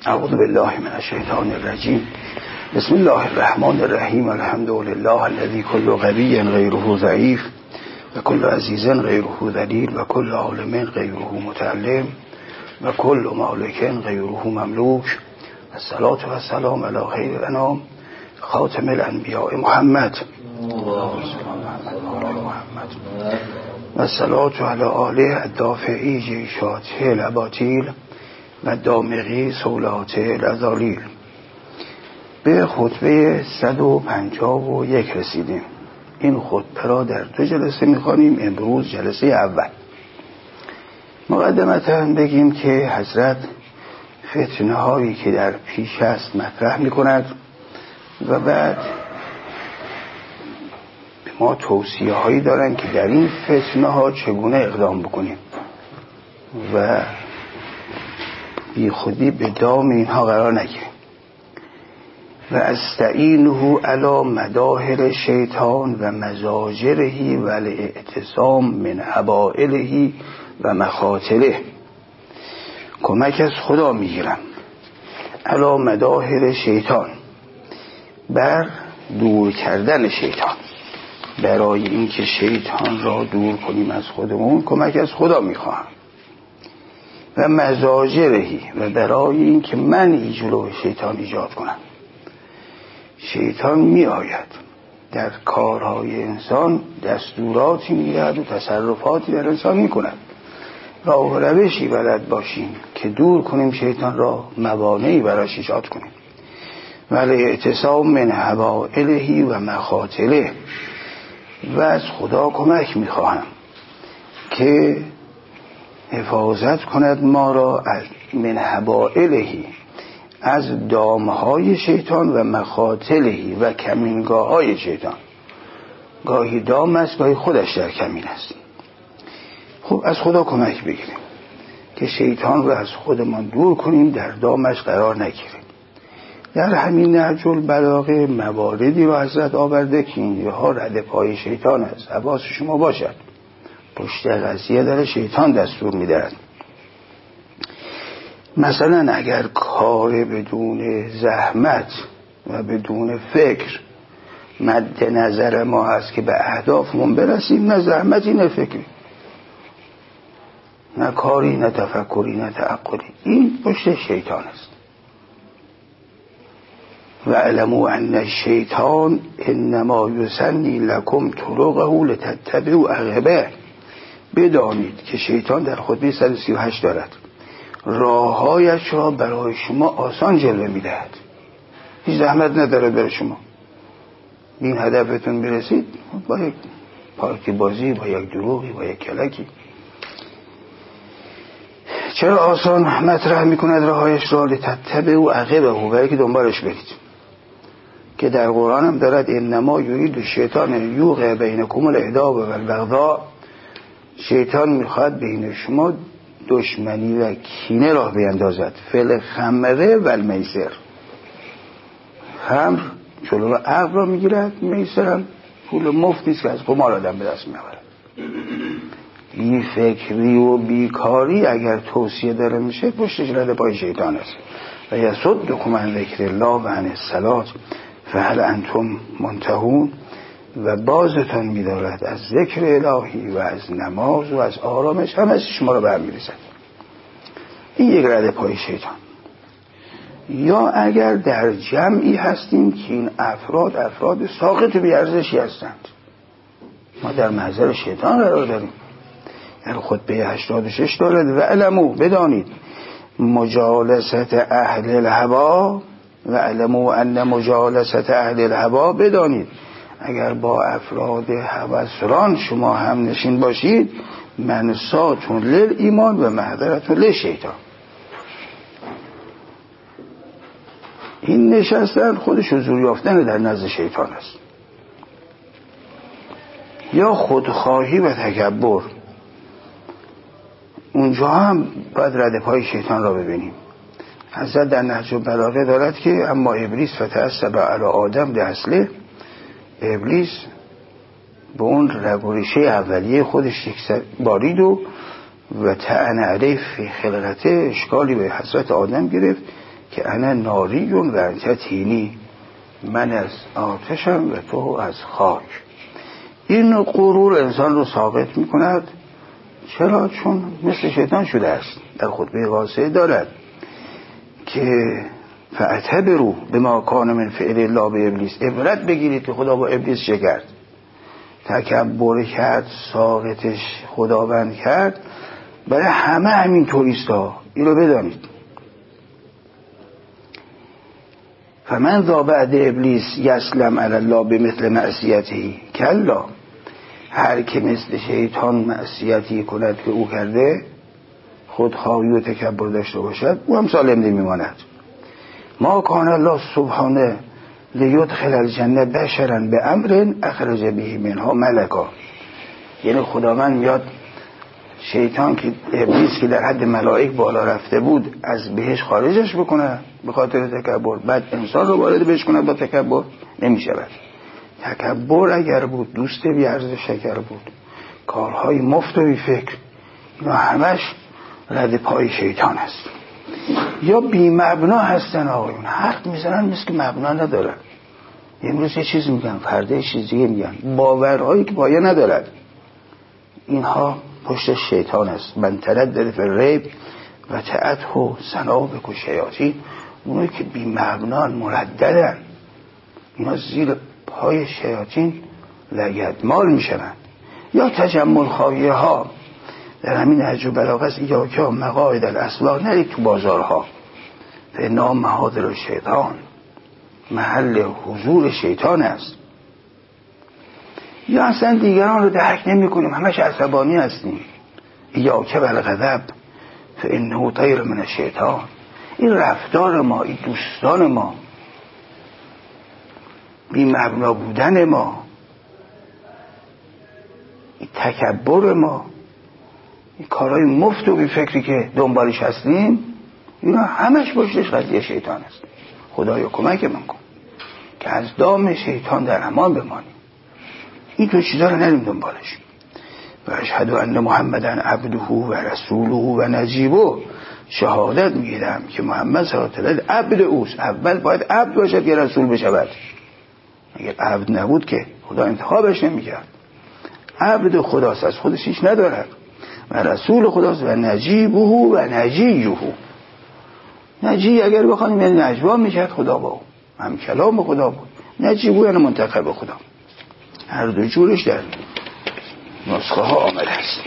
اعوذ بالله من الشیطان الرجیم. بسم الله الرحمن الرحیم. الحمد لله الذی کل قوی غیره ضعیف و کل عزیز غیره ذلیل و کل عالم غیره متعلم و کل مالک غیره مملوک. الصلاة و السلام علی خیر الانام خاتم الانبیاء محمد و الصلاة علی آله الدافعی جیشاته الاباطیل و دامغی سولاته الازالیل. به خطبه 151 رسیدیم. این خطبه را در 2 جلسه میخوانیم. امروز جلسه اول. مقدمتاً بگیم که حضرت فتنه هایی که در پیش است مطرح میکند و بعد به ما توصیه هایی دارن که در این فتنه ها چگونه اقدام بکنیم و بی خودی به دام اینها قرار نگیریم. و استعینه علی مداهر شیطان و مزاجره و الاعتصام من حبائله و مخاطله. کمک از خدا میگیرم علی مداهر شیطان، بر دور کردن شیطان. برای اینکه شیطان را دور کنیم از خودمون کمک از خدا میخواهم. و مزاجرهی، و برای اینکه من جلو شیطان ایجاد کنم. شیطان می آید در کارهای انسان، دستوراتی میدهد و تصرفاتی در انسان می کند. راه و روشی بلد باشیم که دور کنیم شیطان را، موانعی براش ایجاد کنیم. ولی اعتصام من حبائله و مخاطله. و از خدا کمک می خواهم که حفاظت کند ما را از من حبائلهی، از دامهای شیطان و مخاطلهی و کمینگاه های شیطان. گاهی دام است، گاهی خودش در کمین است. خب از خدا کمک بگیریم که شیطان رو از خودمان دور کنیم، در دامش قرار نگیریم. در همین نهج البلاغه مواردی رو حضرت آورده که اینها رد پای شیطان است. حواس شما باشد، پشت قضیه داره شیطان دستور میدهد. مثلا اگر کار بدون زحمت و بدون فکر مد نظر ما هست که به اهدافمون برسیم، نه زحمتی نه فکری، نه کاری نه تفکری نه تعقلی، این پشت شیطان است. و علموا ان الشیطان انما یسنی لکم طرقه لتتبعوا عقبه. بدانید که شیطان در خطبه 138 دارد راههایش را برای شما آسان جلوه میدهد. هیچ زحمت نداره برای شما. این هدفتون برسید با یک پارتی بازی، با یک دروغی، با یک کلکی. چرا آسان مطرح میکند راههایش را؟ لتتبعوا عقبه، برای که دنبالش برید. که در قرآن هم دارد انما یرید الشیطان یوقع بینکم العداوة والبغضاء. شیطان میخواد بین شما دشمنی و کینه راه بیندازد. فی الخمر و المیسر. خمر جلو عقل را میگیرد، میسر هم پول مفت نیست که از قمار آدم به دست میآورد. این فکری و بیکاری اگر توصیه داره میشه پشتش رد پای شیطان است. و یصدکم عن ذکر الله و عن الصلاة فهل انتم منتهون. و بازتان می‌دارد از ذکر الهی و از نماز و از آرامش، همه شما را برمی‌ریزد. این یک رد پای شیطان. یا اگر در جمعی هستیم که این افراد ساقط و بی‌ارزشی هستند، ما در محضر شیطان قرار داریم. یعنی خطبه 86 دارد و علموا، بدانید مجالست اهل الهوا و علموا ان مجالست اهل الهوا. بدانید اگر با افراد هوسران شما هم نشین باشید، منساتون للایمان و محضرتون للشیطان. این نشستن خودش حضور یافتن در نزد شیطان است. یا خودخواهی و تکبر، اونجا هم باید رد پای شیطان را ببینیم. حضرت در نهج البلاغه دارد که اما ابلیس فتعصب علی آدم باصله. ابلیس به اون رگ و ریشه اولیه خودش بارید و طعن علیه فی خلقته، اشکالی به حضرت آدم گرفت که انا ناریون و انت طینی، من از آتشم و تو از خاک. این غرور انسان رو ثابت می کند. چرا؟ چون مثل شیطان شده است. در خطبه قاصده دارد که فاعتبروا بما کان من فعل الله به ابلیس، عبرت بگیرید که خدا با ابلیس چه کرد. تکبر کرد، ساقطش خداوند کرد. برای همه همین طوریست ها، این رو بدانید. فمن ذا بعد ابلیس یسلم علی الله بمثل معصیته کلا، هر که مثل شیطان معصیتی کند که او کرده، خودخواهی و تکبر داشته باشد، او هم سالم نمیماند. ما کان الله سبحانه لیدخل الجنه بشرا به امر اخرج به منها ملکا. یعنی خداوند میاد شیطان که ابلیس که در حد ملائک بالا رفته بود از بهش خارجش بکنه به خاطر تکبر، بعد انسان رو وارد بهش کنه با تکبر، نمیشود. تکبر اگر بود، دوست بی ارزش شکر بود، کارهای مفت و بی فکر، اینا همش رد پای شیطان است. یا بی مبنا هستن آقایون، حرف میزنن مثل که مبنا ندارن. امروز یه چیز میگن، فردا یه چیز دیگه میگن، باورهایی که پایه ندارد. اینها پشت شیطان است. من تردد فی الریب و تعته سنابک الشیاطین. اونایی که بی مبنان مرددن، اینا زیر پای شیاطین لگدمال میشوند. یا تجمل خواهی ها، در همین نهج البلاغه است، یا که مقاعد الاسواق، نرید تو بازارها، فإنها محاضر الشیطان، محل حضور شیطان است. یا اصلا دیگران رو درک نمی کنیم، همش عصبانی هستیم. یا که بالغضب فإنه طیر من الشیطان. این رفتار ما، این دوستان ما، بی مبنا بودن ما، این تکبر ما، این کارهای مفت و بی فکری که دنبالش هستیم، اینا همش پشتش قضیه شیطان است. خدایا کمک من کن که از دام شیطان در امان بمانیم. این تو چیزا رو نریم دنبالش. و اشهد ان محمدًا عبده و رسوله و نجیبه، شهادت میگیرم که محمد صلی الله علیه و آله عبد اوست. اول باید عبد باشد که رسول بشود. اگر عبد نبود که خدا انتخابش نمیکرد. عبد خداست، از خودش هیچ ندارد، و رسول خداست، و نجیبه و نجیه. نجی اگر بخوانیم یعنی نجوا میکرد خدا با او، هم کلام خدا بود. نجیبه یعنی منتخب خدا. هر دو جورش در نسخه ها آمده است.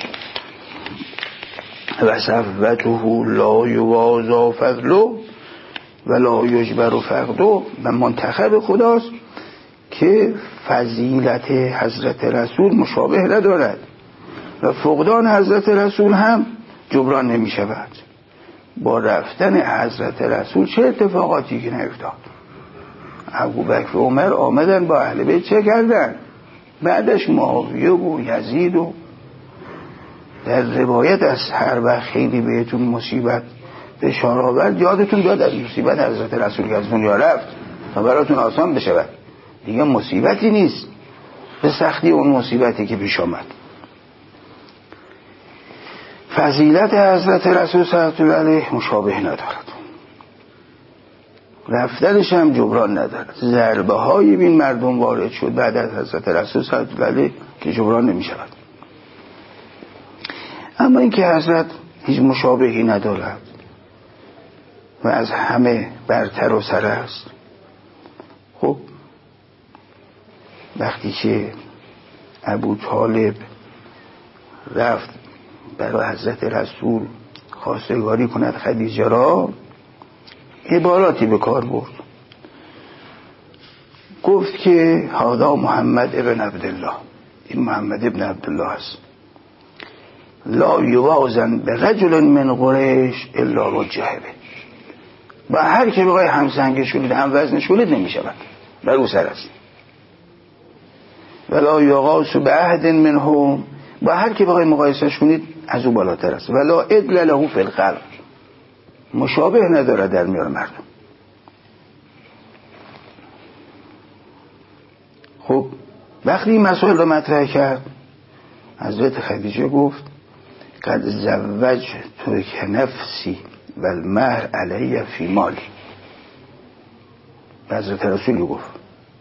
و صفوته لا یوازا فضله و لا یجبر فقده. و منتخب خداست که فضیلت حضرت رسول مشابه ندارد و فقدان حضرت رسول هم جبران نمی شود. با رفتن حضرت رسول چه اتفاقاتی که نیفتاد. ابوبکر و عمر آمدن با اهل بیت چه کردن؟ بعدش معاویه و یزید. و در روایت از هر وقت خیلی بهتون مصیبت بشار آورد، یادتون داد از مصیبت حضرت رسول که از دنیا رفت تا براتون آسان بشود. دیگه مصیبتی نیست به سختی اون مصیبتی که پیش آمد. فضیلت حضرت رسول صلی الله علیه مشابه ندارد، رفتنش هم جبران ندارد. ضربه های بین مردم وارد شد بعد از حضرت رسول صلی الله علیه که جبران نمی شود. اما این که حضرت هیچ مشابهی ندارد و از همه برتر و سر است. خب وقتی که ابو طالب رفت برای حضرت رسول خواستگاری کند خدیجه را، عباراتی به کار برد. گفت که هذا محمد ابن عبدالله، این محمد ابن عبدالله است. لا یوازن به رجل من قریش الا وجهه، با هر که بقای همسنگش کنید هم وزنش کنید نمی شود، بر او سر است. ولا یغاس به عهد منهم، با هر که بقای مقایسش کنید از او بالاتر است. ولا عدل له فی الخلق، مشابه نداره در میان مردم. خب وقتی این مسائل رو مطرح کرد، حضرت خدیجه گفت قد زوج تو که نفسی و المهر علیه فی مالی. حضرت رسول گفت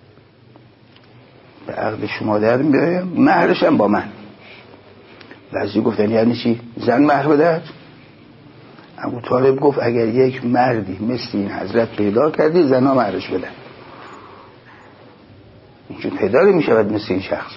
به عقد شما در میایم، مهرش هم با من. بعضی گفتن یعنی چی؟ زن مهر بدهد؟ ابو طالب گفت اگر یک مردی مثل این حضرت پیدا کردی زنها مهرش بدن، چون پیدا میشود مثل این شخص.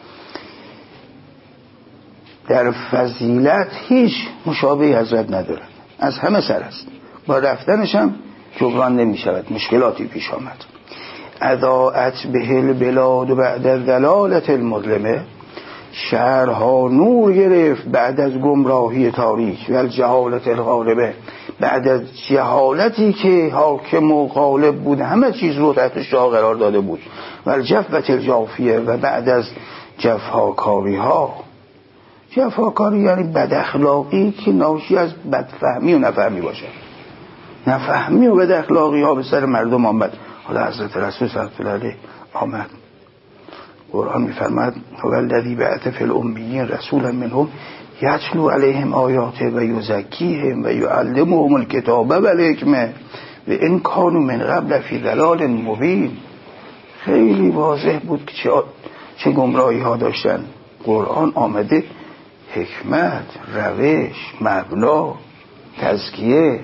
در فضیلت هیچ مشابه حضرت ندارد، از همه سر است. با رفتنش هم جبران نمی شود، مشکلاتی پیش آمد. اضاءت به البلاد و بعد از ضلالت المظلمه، شهرها نور گرفت بعد از گمراهی تاریک و الجهالت الغالبه، بعد از جهالتی که حاکم و غالب بود، همه چیز رو تحت شاه قرار داده بود، و الجفوت الجافیه، و بعد از جفاکاری ها. جفاکاری یعنی بد اخلاقی که ناشی از بدفهمی و نفهمی باشه. نفهمی و بد اخلاقی ها به سر مردم آمد. حالا حضرت رسول صلی الله علیه آمد. قرآن می‌فرماید هو الذی بعث فی الامیین رسولا منهم یتلو علیهم آیاته و یزکیهم و یعلمهم الکتاب و الحکمه و ان کانوا من قبل فی ضلال مبین. خیلی واضح بود که چه گمراهی ها داشتن. قرآن آمده حکمت، روش، مبنا، تزکیه،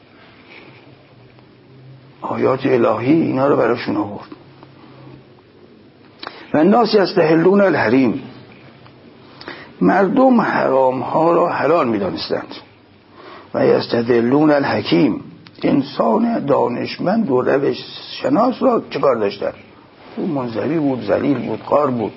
آیات الهی اینا رو براشون آورد. و الناس یستحلون الحریم، مردم حرام ها را حلال می دانستند. و یستدلون الحکیم، انسان دانشمند و روش شناس را چه کار داشتن؟ او منزوی بود، ذلیل بود، قار بود.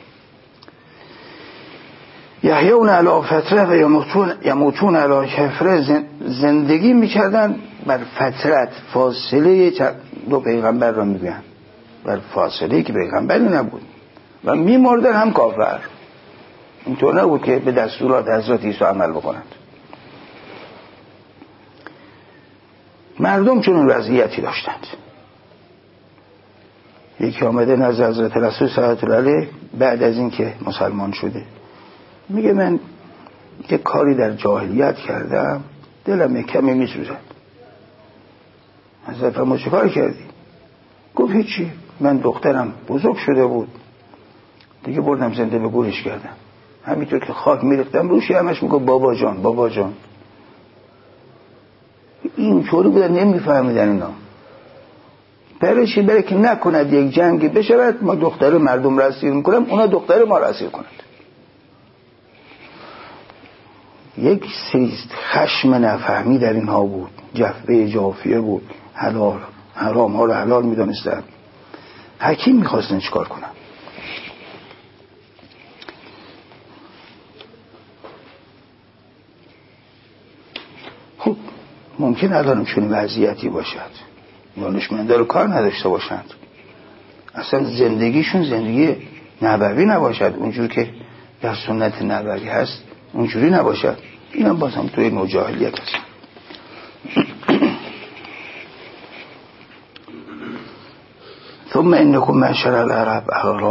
یحیون علی فتره و یموتون علی کفره، زندگی میکردن بر فترت، فاصله دو پیغمبر را میگوین، بر فاصله که پیغمبری نبود، و میمردن هم کافر. اینطور نبود که به دستورات حضرت عیسی عمل بکنند. مردم چون وضعیتی داشتند. یکی آمده نزد حضرت رسول صلی الله علیه بعد از این که مسلمان شده، میگه من یک کاری در جاهلیت کردم، دلم کمی میسوزد. حضرت فرمود چه کار کردی؟ گفت هیچی، من دخترم بزرگ شده بود دیگه، بردم زنده به گورش کردم. همینطور که خاک میریختم روش همش میگه بابا جان بابا جان. این طوری بودن نمیفهمیدن اینا. برای برای که نکند یک جنگی بشود ما دختر مردم را اسیر میکنم، اونا دختر ما را اسیر کنند. یک سری خشم نفهمی در اینها بود، جفوه جافیه بود، حلال حرام ها رو حلال میدانستن. حکیم میخواستن چیکار کنن؟ خب ممکن الان چون وضعیتی باشد دانشمندا رو کار نداشته باشند، اصلا زندگیشون زندگی نبوی نباشد، اونجور که در سنت نبوی هست اونجوری نباشد. این هم باز هم توی نوع جاهلیت هست. ثم انکم معشر العرب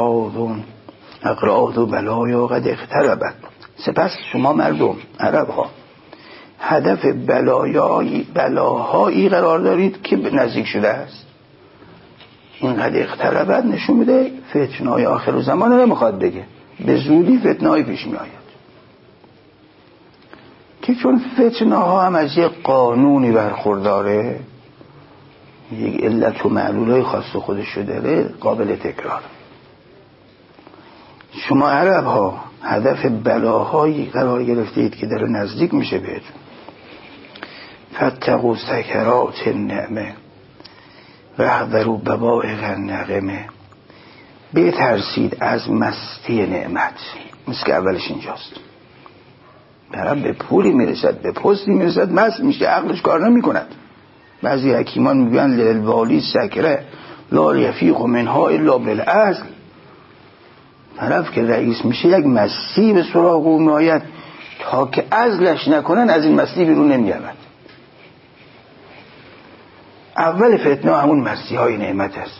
اغراض و بلایا قد اقتربت. سپس شما مردم عرب ها هدف بلاهایی قرار دارید که نزدیک شده است. این قد اقتربت نشون میده فتنه‌های آخر زمان رو نمیخواد بگه، به زودی فتنه‌ای پیش می آید که چون فتنه ها هم از یک قانونی برخورداره، یک علت و معلولای خاص خودش داره، قابل تکرار. شما عرب ها هدف بلاهایی قرار گرفتید که داره نزدیک میشه بهتون. فاتقوا سکرات النعمه و احذروا بوائق النقمه. بترسید از مستی نعمت. مثل که اولش اینجاست. طرف به پولی میرسد، به پستی میرسد، مست میشه، عقلش کار نمی کند. بعضی حکیمان میگن للوالی سکره لا یفیق منها الا بالعزل. طرف که رئیس میشه یک مستی به سراغ او میآید، تا که عزلش نکنن از این مستی بیرون نمیاد. اول فتنه همون مستی های نعمت است.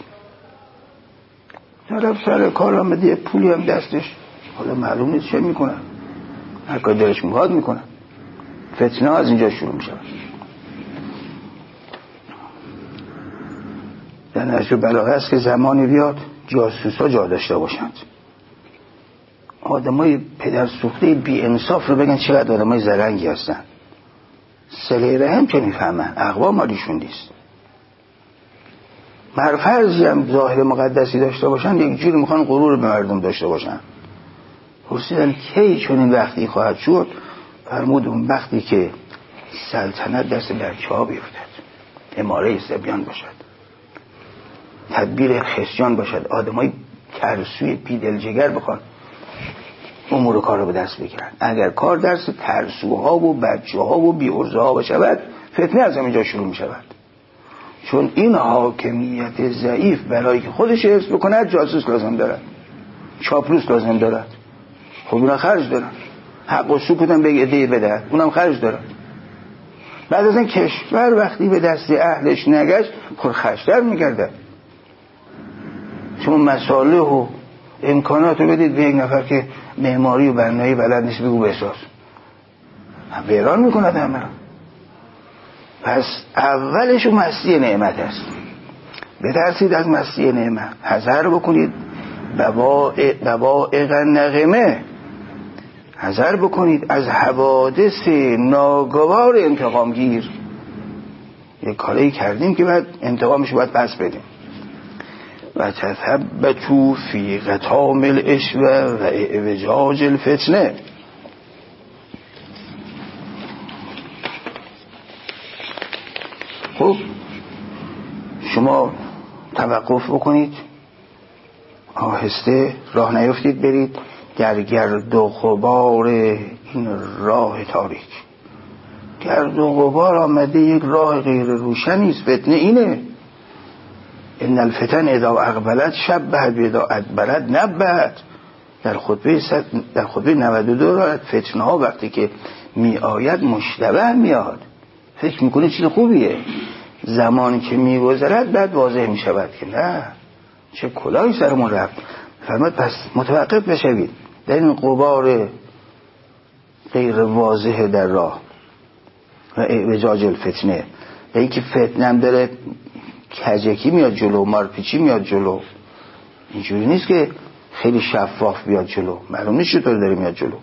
طرف سر کار آمده پولی هم دستش، حالا معلوم نیست چه میکنن، هر کار دلش میخواد میکنن. فتنه از اینجا شروع میشه. در نهج البلاغه است که زمانی بیاد جاسوسا جا داشته باشند. آدمای پدر سوخته بی انصاف رو بگن چقدر آدمای زرنگی هستن. صله رحم که میفهمن اقوام مالیشون نیست. مرفرضی هم ظاهر مقدسی داشته باشن یک جوری میخوان غرور به مردم داشته باشن. پرسیدن کی چون این وقتی خواهد شد؟ فرمود اون وقتی که سلطنت دست بچه ها بیفتد، اماره صبیان باشد، تدبیر خصیان باشد، آدمای ترسوی بی‌دلجگر بخوان امور کار رو به دست بگیرن. اگر کار درس ترسوها و بچه ها و بی‌عرضه ها بشود، فتنه از همینجا شروع می شود. چون این حاکمیت ضعیف برای که خودش حفظ بکند جاسوس لازم دارد، چاپلوس لازم دارد. خب اونا خرج دارن، حق و سکوت هم به عده‌ای بدهد، اونم خرج دارن. بعد از این کشور وقتی به دست اهلش نگشت پرخرج‌تر می‌گردد. شما مصالح و امکانات رو بدید به یک نفر که معماری و بنایی بلد نیست، بگو بساز، ویران میکند همه. پس اولش مستی نعمت است. بترسید از مستی نعمت، حذر بکنید بوائق النقمه، حذر بکنید از حوادث ناگوار انتقامگیر. یک کاری کردیم که بعد انتقامش باید پس بدیم. و تثبتوا فی غتام الاشوه و اعوجاج الفتنه. خب شما توقف بکنید، آهسته راه نیفتید، برید در گرد و غبار این راه تاریک. گرد و غبار آمده، یک راه غیر روشنی است. فتنه اینه، ان الفتن اذا اقبلت شبهت و اذا ادبرت نبهت. در خطبه 92 را فتنه ها وقتی که می آید مشتبه میاد، فکر میکنه چیز خوبیه، زمانی که میگذرد بعد واضح میشود که نه، چه کلاهی سرمون رفت. فرمود پس متوقف بشوید در این غبار غیر واضح در راه و اعوجاج الفتنه. به اینکه فتنه هم داره کجکی میاد جلو، مارپیچی میاد جلو، اینجوری نیست که خیلی شفاف بیاد جلو، معلوم نیست چطور داره میاد جلو.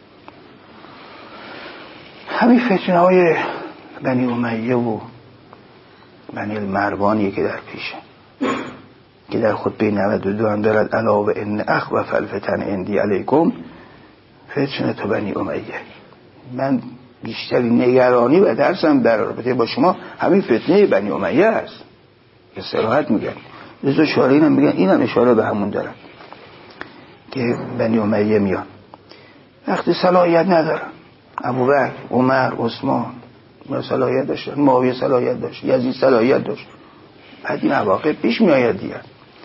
همین فتنه های بنی امیه و بنی المروانیه که در پیشه، که در خطبه 92 هم دارد الا و ان اخوف الفتن عندی علیکم فتنه تو بنی امیه. من بیشتری نگرانی و درسم در رابطه با شما همین فتنه بنی امیه است که صراحت میگن. رضا شارعی هم میگن، اینم اشاره به همون دارن که بنی امیه میان وقتی صلاحیت ندارن. ابوبکر، عمر، عثمان صلاحیت داشتن، معاویه صلاحیت داشت، یزید صلاحیت داشت. بعد این عواقب پیش میآید دیگر.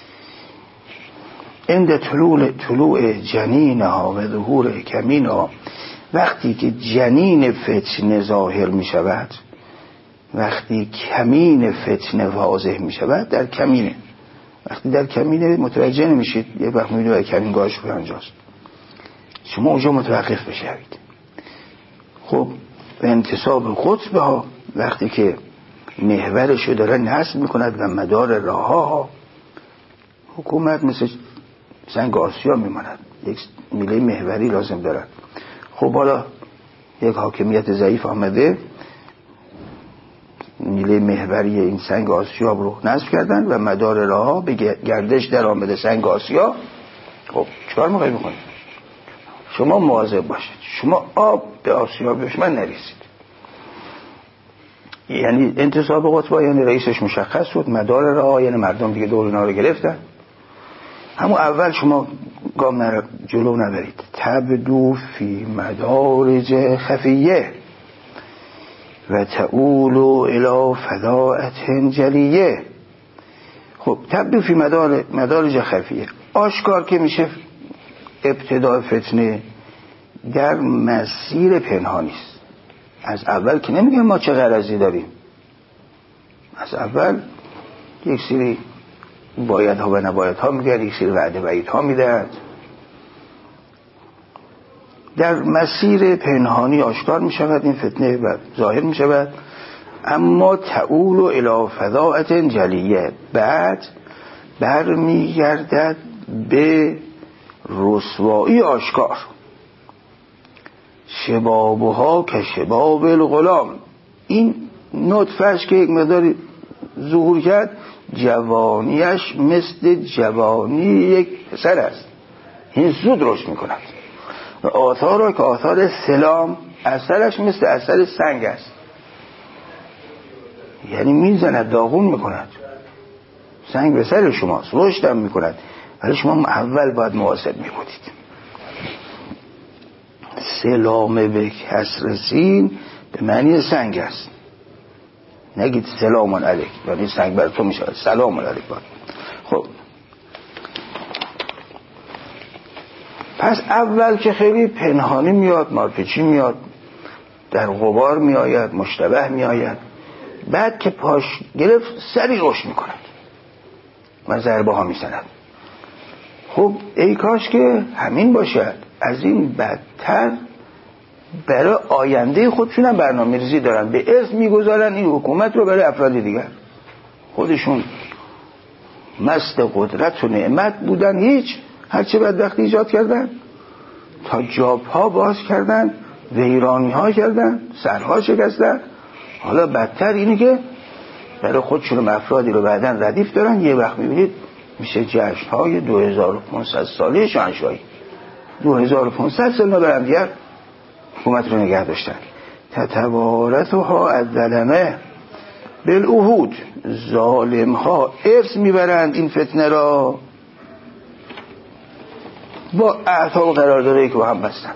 عند طلوع جنینها و ظهور کمینها، وقتی که جنین فتنه ظاهر می شود، وقتی کمین فتنه واضح می شود، در کمینه. وقتی در کمینه متوجه نمیشید، یه وقت می دونه کمین گاهش به انجاست، شما اونجا متوقف بشوید. خب به انتصاب قطبه ها، وقتی که محورشو داره نصب میکند و مدار راه ها، حکومت مثل سنگ آسیا میماند، یک میله محوری لازم دارد. خب حالا یک حاکمیت ضعیف آمده، میله محوری این سنگ آسیا رو نصب کردن و مدار راه ها به گردش در آمده سنگ آسیا. خب چکار میخوای بکنید؟ شما مواظب باشید شما آب به آسیا دشمن نریسید. یعنی انتصاب قطبه، یعنی رئیسش مشخص شد، مدار راه، یعنی مردم دیگه دور اینا رو گرفتن. همون اول شما گام جلو نبرید. تبدو فی مدارج خفیه و تعولو الی فضاعت جلیه. خب تبدو فی مدارج خفیه، آشکار که میشه ابتداء فتنه در مسیر پنهانی است. از اول که نمیگم ما چه غرضی داریم، از اول یک سری بایدها و نبایدها میگه، یک سری وعده وعیدها میدهد، در مسیر پنهانی آشکار میشود این فتنه و ظاهر میشود. اما تعول الی فضاعت جلیه، بعد برمیگردد به رسوایی آشکار. شبابها که شباب الغلام، این نطفهش که یک مقداری ظهور کرد جوانیش مثل جوانی یک پسر است، این زود رشد میکند. و آثار را که آثار سلام، اثرش مثل اثر سنگ است، یعنی میزند، داغون میکند. سنگ به سر شماست، رشد هم میکند، ولی شما اول باید مواظب میبودید. سلام به کسر سین به معنی سنگ است، نگید سلام علیک، یعنی سنگ بر تو میشه، سلام علیک باید. خب پس اول که خیلی پنهانی میاد، مارپیچی میاد، در غبار میآید، مشتبه میآید، بعد که پاش گرفت سری رشد میکند و ضربه ها میزند. خب ای کاش که همین باشد. از این بدتر برای آینده خودشون هم برنامه ریزی دارن، به ارث میگذارن این حکومت رو برای افراد دیگر. خودشون مست قدرت و نعمت بودن، هیچ هرچه بدبختی ایجاد کردن، تا جاب ها باز کردن، ویرانی ها کردن، سرها شکستن. حالا بدتر اینه که برای خودشون افرادی رو بعدن ردیف دارن. یه وقت میبینید میشه جشن های 2500 ساله شاهنشاهی، 2500 سال برم دیگر حکومت رو نگه داشتن. تتوارثها الظلمه بالعهود، ظالم ها ارث میبرند این فتنه را با عهدها و قراردادهایی که با هم بستن.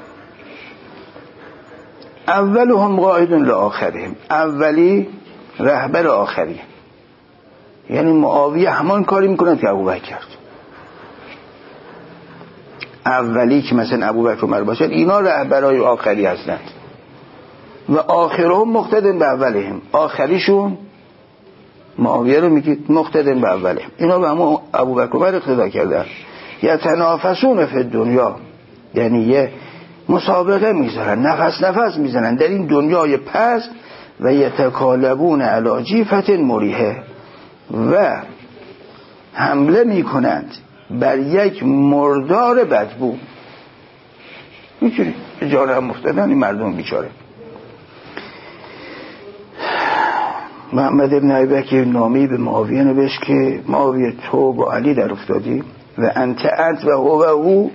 اولهم قائد لآخرهم، اولی رهبر آخری، یعنی معاویه همان کاری میکنند که ابوبکر کرد. اولی که مثلا ابوبکر عمر باشد، اینا رهبرای آخری هستند. و آخرهم مقتدن به اولهم، آخریشون معاویه رو میگید مقتدن به اولهم، اینا به همون ابوبکر عمر اقتدا کردن. یتنافسون فی الدنیا، یعنی یه مسابقه میذارن، نفس میزنن در این دنیای پست. و یتکالبون علی جیفة مریحه، و حمله میکنند بر یک مردار بدبو. میتونی جاره هم مفتدن این مردم بیچاره. محمد ابن ابیبکر نامی به معاویه نوشت که معاویه تو با علی در افتادی و انت و هو،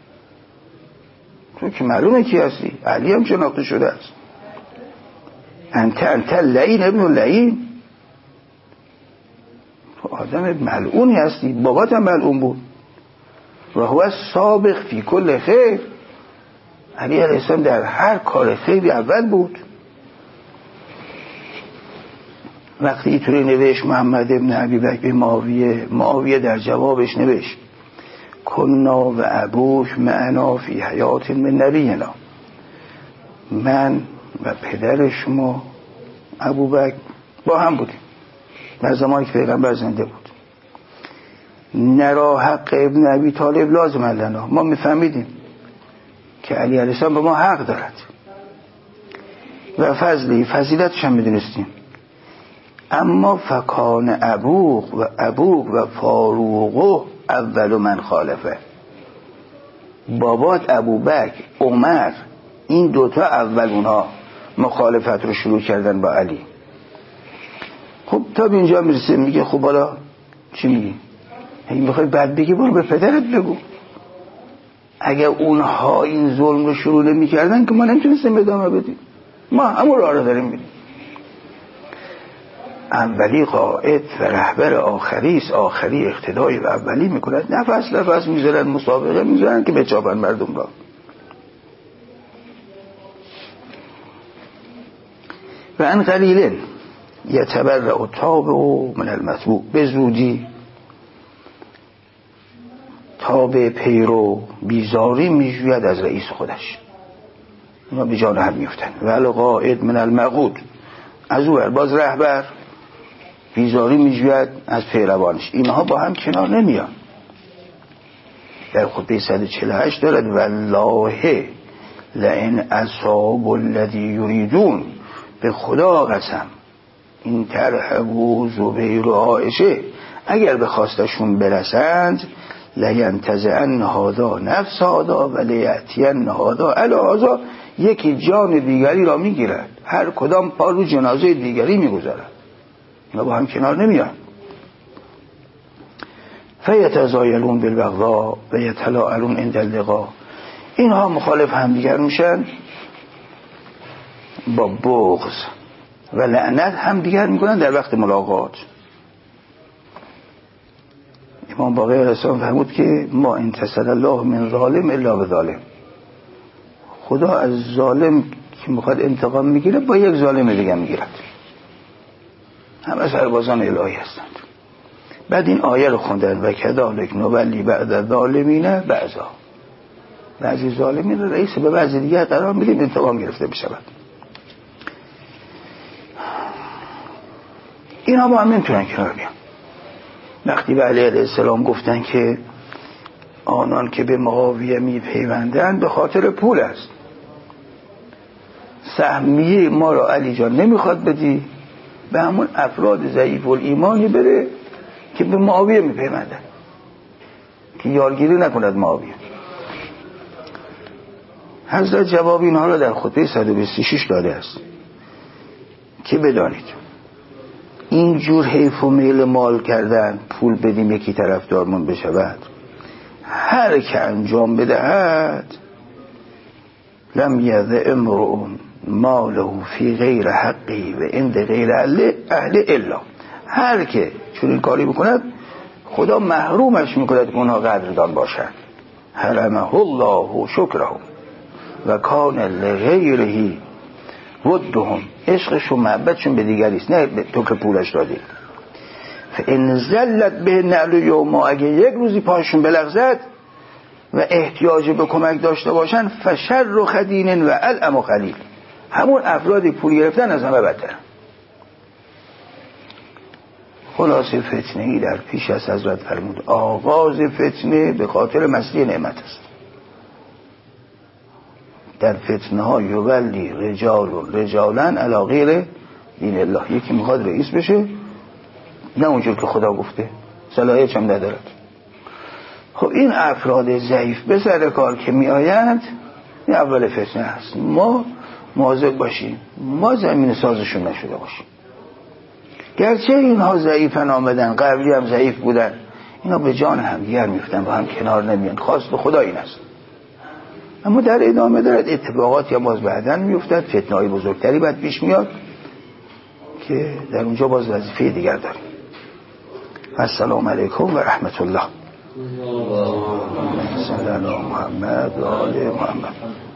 تو که معلومه کی هستی، علی هم شناخته شده است. انت لعین ابن لعین، تو آدم ملعونی هستی، بابات هم ملعون بود. و هو سابق فی کل خیر، علی علیه السلام در هر کار خیری اول بود. وقتی اینطوری نوشت محمد ابن ابیبکر به معاویه در جوابش نوشت کنا و ابوک معنا فی حیات من نبینا، من و پدر شما ابوبکر با هم بودیم در زمانی که پیغمبر زنده بود. نرا حق ابن ابی طالب لازم لنا، ما میفهمیدیم که علی علیه السلام به ما حق دارد و فضیلتش هم میدونستیم. اما فکان ابوک و فاروق اول من خالفه، بابات ابوبکر، عمر، این دوتا اول اونها مخالفت رو شروع کردن با علی. خب تا به اینجا میرسه، میگه خب حالا چی میگی؟ اگه میخوای بد بگی برو به پدرت بگو. اگر اونها این ظلم رو شروع نمی‌کردن که ما نمیتونستیم ادامه بدیم، ما همون راه رو داریم میریم. اولی قائد و رهبر آخری است، آخری اقتدای و اولی میکند. نفس میذارن، مسابقه میذارن که بچاپن مردم را. و ان قلیل یتبرأ التابع من المتبوع، به زودی تابع پیرو بیزاری میجوید از رئیس خودش، اینا به جان هم میفتن. و القائد من المقود، از او باز رهبر بیزاری میجوید از پیروانش، اینها با هم کنار نمیان. در خطبه 148 دارد والله لئن اصاب الذی یریدون، به خدا قسم این ترحبو زبیر و عایشه اگر به خواستشون برسند لینتزعن هذا نفس هذا و لیأتین هذا علی هذا، یکی جان دیگری را میگیرد، هر کدام پا رو جنازه دیگری میگذارد، اینا با هم کنار نمیان. فیتزایلون بالبغضاء و یتلاعنون عند اللقاء، اینها مخالف همدیگر میشن، با بغض و لعنت همدیگر میکنن در وقت ملاقات. امام باقر علیه السلام فرمود که ما انتصر الله من ظالم الا بظالم، خدا از ظالم که میخواد انتقام میگیره با یک ظالم دیگه میگیرد، همه سربازان الهی هستند. بعد این آیه رو خوندن و کذالک نولی بعد الظالمین بعضا، بعضی ظالمین رو رئیس به بعضی دیگه قرار میدیم انتقام گرفته بشود. اینا با هم نمیتونن کنار بیان. وقتی به علیه السلام گفتن که آنان که به معاویه میپیوندن به خاطر پول است، سهمیه ما را علی جان نمیخواد بدی، به همون افراد ضعیف الایمانی بره که به معاویه میپیوندن که یارگیری نکند معاویه. حضرت جواب اینها را در خطبه 126 داده است که بدانید این جور حیف و میل مال کردن، پول بدیم یکی طرفدارمون بشود، هر که انجام بدهد لم یذ امرؤ ماله فی غیر حقی و عند غیر اهل الا، هر که چون این کاری بکند خدا محرومش میکند که اونها قدردان باشند. حرمه الله شکره و کان لغیره ودهم، عشقش و محبتشون به دیگری است، نه تو که پولش دادی. فان زلت به نعل یوم، اگه یک روزی پاشون بلغزد و احتیاج به کمک داشته باشن فشر خدین و الم خلیل، همون افرادی پول گرفتن از همه بدتر. خلاصه فتنه ای در پیش از حضرت فرمود آغاز فتنه به خاطر مستی نعمت است. در فتنه ها یولی رجالا علی غیر دین الله، یکی میخواد رئیس بشه نه اونجور که خدا گفته، صلاحیت هم ندارد. خب این افراد ضعیف به سر کار که می آیند این اول فتنه هست. ما مواظب باشیم ما زمین سازشون نشده باشیم. گرچه اینها ضعیفن آمدن، قبلی هم ضعیف بودن، اینا به جان هم دیگر میفتن، با هم کنار نمیان، خواست خدا این است. اما در ادامه دارد اتفاقاتی هم باز بعدن میفتد، فتنه‌های بزرگتری بعد پیش میاد که در اونجا باز وظیفه دیگر داریم. السلام علیکم و رحمت الله. صلی الله محمد و آل محمد.